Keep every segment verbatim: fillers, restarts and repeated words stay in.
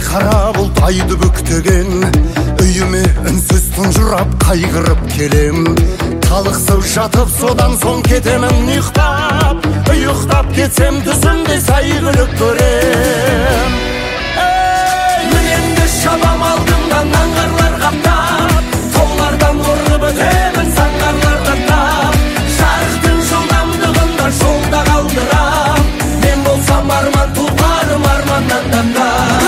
қара бұлт айды бүктеген, үйіме үнсіз тұнжырап қайғырып келем. Талықсып жатып содан соң кетемін ұйықтап, ұйықтап кетсем түсімде сәйгүлік көрем. Мінемді шабам алдымдан аңғарлар қаптап, таулардан орғып өтемін саңғарлар қаптап. Жарықтың жылдамдығында жолда қалдырам, мен болсам арман тұлғарым арманнан тапта.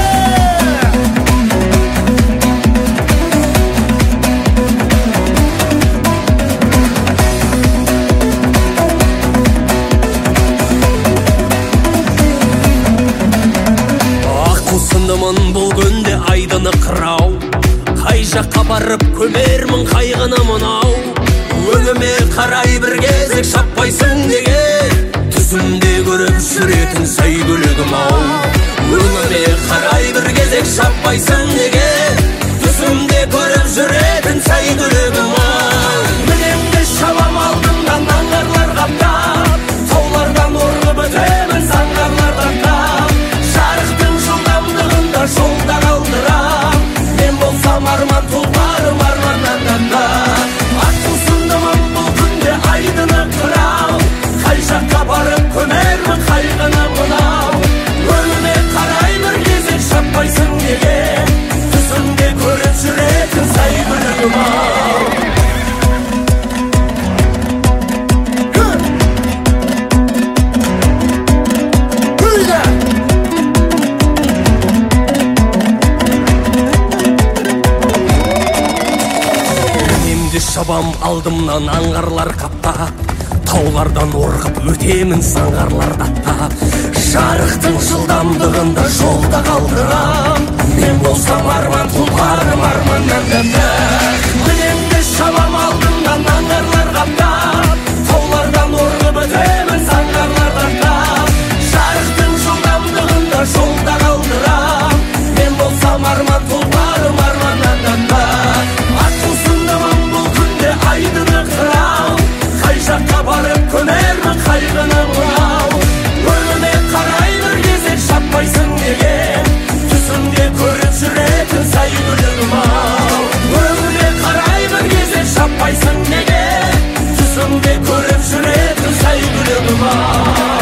Бұл күнде айдыны қырау, қай жаққа барып көмермін қайғыны мынау. Өңіме қарай бір кезек шаппайсың неге, түсімде көріп жүретін сәйгүлігім ау. Өңіме қарай бір кезек шаппайсың неге, түсімде көріп жүретін сәйгүлігім ау. Мінемді шабам алдымдан аңғарлар қаптап, таулардан орғып өтемін саңғарлар қаптап. Жарықтың жылдамдығында жолда қалдырам, мен болсам арман тұлғарым арманнан тапта. Атқусындымын бұл күнде айдыны қырау, қай жаққа барып көмермін қайғыны мынау. Өңіме қарай бір кезек шаппайсың неге, түсімде көріп жүретін сәйгүлігім ау. Шабам алдымнан аңғарлар қаптап, таулардан орғып өтемін саңғарлар даттап. Жарықтың жылдамдығында жолда қалдырам, мен болсам арман тұлғарым арманнан тапта. Мінемді шабам алдымдан аңғарлар қаптап, таулардан орғып өтемін саңғарлар даттап. Жарықтың жылдамдығында жолда қалдырам, мен болсам арман тұлғарым арманнан тапта. Айдыны қырау, қай жаққа барып көмермін қайғыны мынау. Өңіме қарай бір кезек шаппайсың неге, түсімде көріп жүретін сәйгүлігім ау. Өңіме қарай бір кезек шаппайсың неге, түсімде көріп жүретін сәйгүлігім ау.